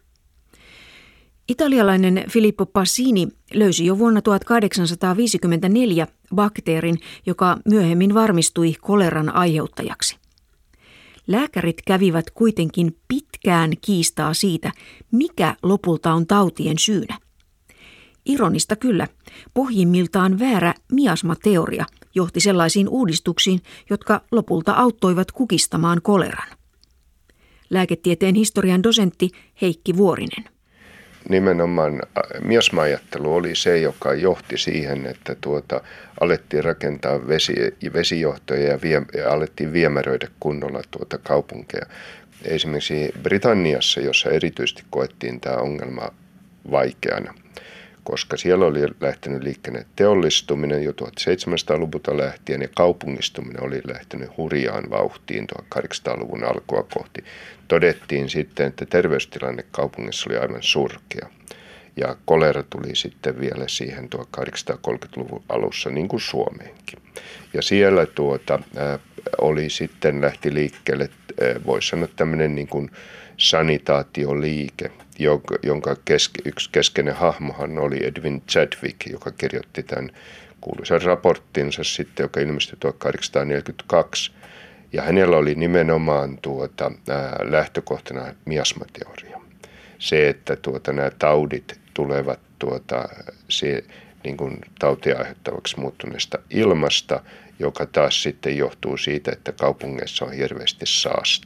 Speaker 5: Italialainen Filippo Passini löysi jo vuonna tuhatkahdeksansataaviisikymmentäneljä bakteerin, joka myöhemmin varmistui koleran aiheuttajaksi. Lääkärit kävivät kuitenkin pitkään kiistaa siitä, mikä lopulta on tautien syynä. Ironista kyllä, pohjimmiltaan väärä miasmateoria johti sellaisiin uudistuksiin, jotka lopulta auttoivat kukistamaan koleran. Lääketieteen historian dosentti Heikki Vuorinen.
Speaker 6: Nimenomaan miasma-ajattelu oli se, joka johti siihen, että tuota, alettiin rakentaa vesi, vesijohtoja ja, vie, ja alettiin viemäröidä kunnolla tuota kaupunkeja. Esimerkiksi Britanniassa, jossa erityisesti koettiin tämä ongelma vaikeana, koska siellä oli lähtenyt liikkeelle teollistuminen jo tuhatseitsemänsataaluvulta lähtien ja kaupungistuminen oli lähtenyt hurjaan vauhtiin tuhatkahdeksansataaluvun alkua kohti. Todettiin sitten, että terveystilanne kaupungissa oli aivan surkea ja kolera tuli sitten vielä siihen tuhatkahdeksansataakolmekymmentäluvun alussa niin kuin Suomeenkin. Ja siellä tuota, ää, oli sitten lähti liikkeelle, voisi sanoa tämmöinen niin kuin sanitaatioliike, jonka keske, yksi keskeinen hahmohan oli Edwin Chadwick, joka kirjoitti tämän kuuluisan raporttinsa sitten, joka ilmestyi tuhatkahdeksansataaneljäkymmentäkaksi. Ja hänellä oli nimenomaan tuota, ää, lähtökohtana miasmateoria. Se, että tuota, nämä taudit tulevat tuota, se, niin kuin tautia aiheuttavaksi muuttuneesta ilmasta, joka taas sitten johtuu siitä, että kaupungeissa on hirveästi saastaa.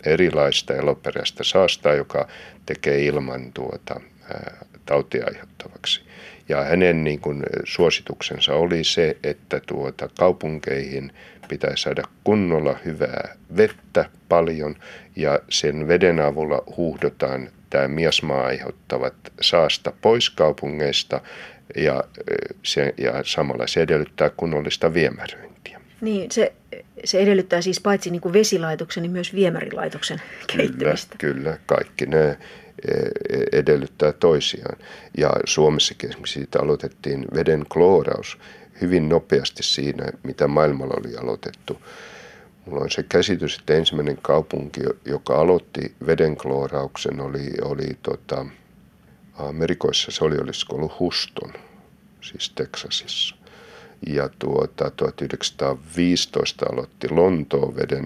Speaker 6: erilaista eloperäistä saastaa, joka tekee ilman tuota, ää, tautia aiheuttavaksi. Ja hänen niin kuin, suosituksensa oli se, että tuota, kaupunkeihin pitää saada kunnolla hyvää vettä paljon ja sen veden avulla huuhdotaan tämä miasmaa aiheuttavat saasta pois kaupungeista ja, se, ja samalla se edellyttää kunnollista viemäröintiä.
Speaker 5: Niin, se, se edellyttää siis paitsi niin kuin vesilaitoksen, niin myös viemärilaitoksen kehittämistä.
Speaker 6: Kyllä, kyllä, kaikki ne edellyttää toisiaan. Ja Suomessakin esimerkiksi siitä aloitettiin veden klooraus hyvin nopeasti siinä, mitä maailmalla oli aloitettu. Mulla on se käsitys, että ensimmäinen kaupunki, joka aloitti veden kloorauksen, oli, oli tota, Amerikoissa, se oli olisiko ollut Houston, siis Teksasissa. Ja tuota, tuhatyhdeksänsataaviisitoista aloitti Lontoon veden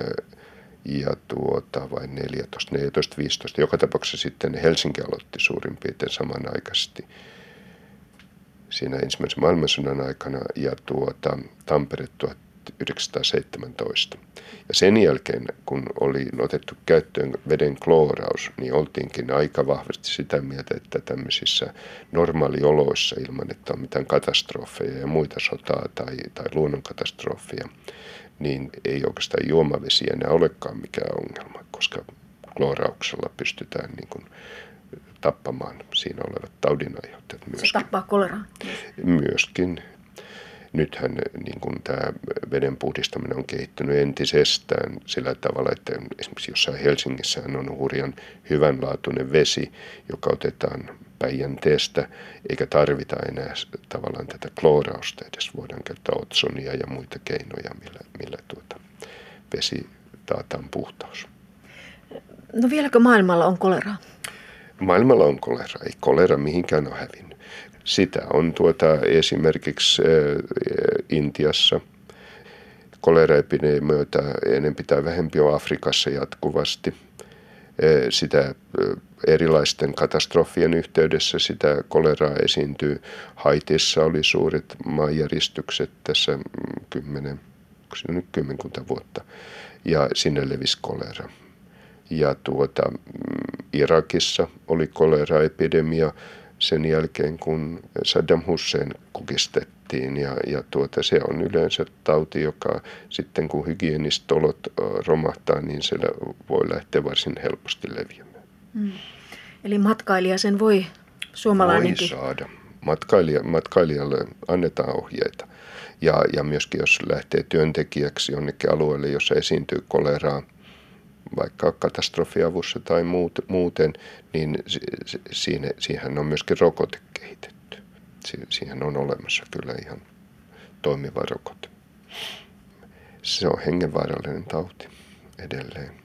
Speaker 6: ja tuota, vai neljätoista, neljätoista, viisitoista. Joka tapauksessa sitten Helsinki aloitti suurin piirtein samanaikaisesti siinä ensimmäisen maailmansodan aikana ja tuota, Tampere tuhatyhdeksänsataaseitsemäntoista. Ja sen jälkeen, kun oli otettu käyttöön veden klooraus, niin oltiinkin aika vahvasti sitä mieltä, että tämmöisissä normaalioloissa ilman, että on mitään katastrofeja ja muita sotaa tai, tai luonnonkatastrofeja, niin ei oikeastaan juomavesi enää olekaan mikään ongelma, koska kloorauksella pystytään niin kuin tappamaan siinä olevat taudinaiheuttajat myöskin.
Speaker 5: Se tappaa koleraa?
Speaker 6: Myöskin. Nythän niin kuin tämä veden puhdistaminen on kehittynyt entisestään sillä tavalla, että esimerkiksi jossain Helsingissä on hurjan hyvänlaatuinen vesi, joka otetaan Päijänteestä, eikä tarvita enää tavallaan tätä kloorausta edes. Voidaan käyttää otsonia ja muita keinoja, millä, millä tuota vesi taataan puhtaus.
Speaker 5: No vieläkö maailmalla on koleraa?
Speaker 6: Maailmalla on kolera. Ei kolera mihinkään ole hävinnyt. Sitä on tuota esimerkiksi ä, Intiassa. Koleraepidemioita enempi tai vähempi on Afrikassa jatkuvasti. Ä, sitä erilaisten katastrofien yhteydessä sitä koleraa esiintyy. Haitissa oli suuret maanjäristykset tässä kymmenen, nyt kymmenkunta vuotta ja sinne levisi kolera. Ja tuota, Irakissa oli koleraepidemia sen jälkeen, kun Saddam Hussein kukistettiin. Ja, ja tuota, se on yleensä tauti, joka sitten kun hygieniset olot romahtaa, niin se voi lähteä varsin helposti leviämään.
Speaker 5: Hmm. Eli matkailija sen voi suomalainenkin?
Speaker 6: Voi saada. Matkailija, matkailijalle annetaan ohjeita. Ja, ja myöskin jos lähtee työntekijäksi jonnekin alueelle, jossa esiintyy koleraa, vaikka katastrofiavussa tai muuten, niin siinä, siihen on myöskin rokote kehitetty. Siihen on olemassa kyllä ihan toimiva rokote. Se on hengenvaarallinen tauti edelleen.